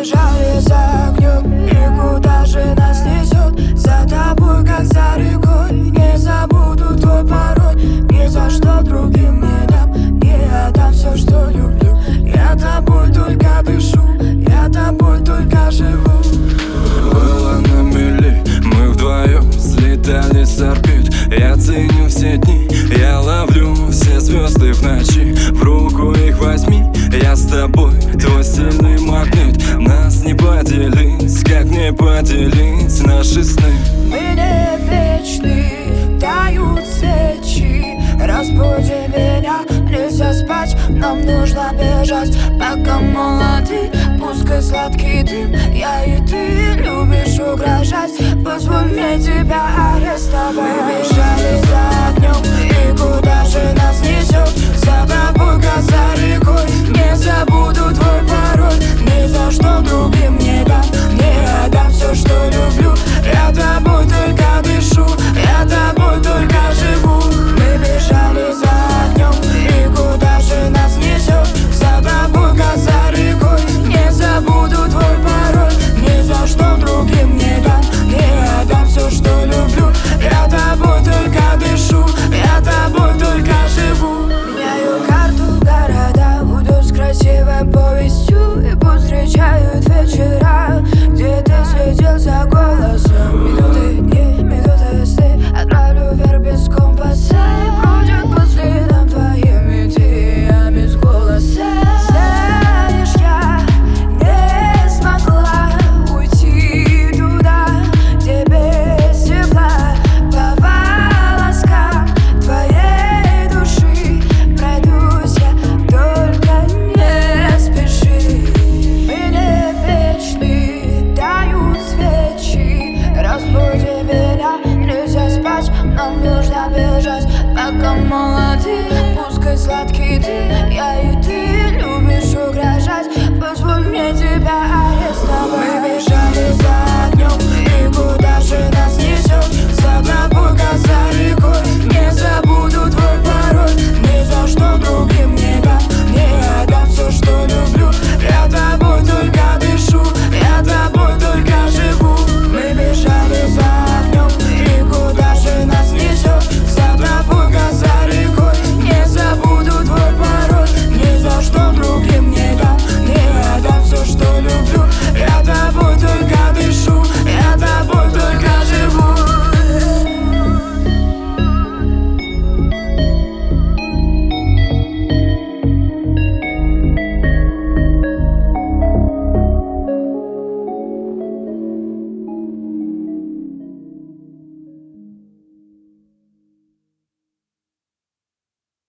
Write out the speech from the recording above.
бежали за огнем, и куда же нас несет? За тобой, как за рекой. Не забуду твой пароль, ни за что другим не дам. Не отдам все, что люблю. Я тобой только дышу, я тобой только живу. Было на мели, мы вдвоем слетали с орбит. Я ценю все дни, я ловлю все звезды в ночи. В руку их возьми, я с тобой, твой сильный магнит. Нас не поделить, как не поделить наши сны. Мы не вечны, тают свечи. Разбуди меня, нельзя спать, нам нужно бежать, пока молоды. Пускай сладкий дым, я и ты любишь угрожать. Позволь мне тебя арестовать. Мы бежали за огнем, и куда же нас несет? За тобой, как за рекой. Не забуду твой пароль, ни за что другим не дам. Не отдам все, что люблю. Я тобой только дышу, я тобой только живу. Мы бежали за огнем, и куда же нас несет? За тобой, как за рекой. Не забуду твой пароль, ни за что другим не дам. Не отдам все, что люблю. Я тобой только дышу, я тобой только живу. Меняю карту города, уйду с красивой повестью, и пусть встречают вечера, где ты светился.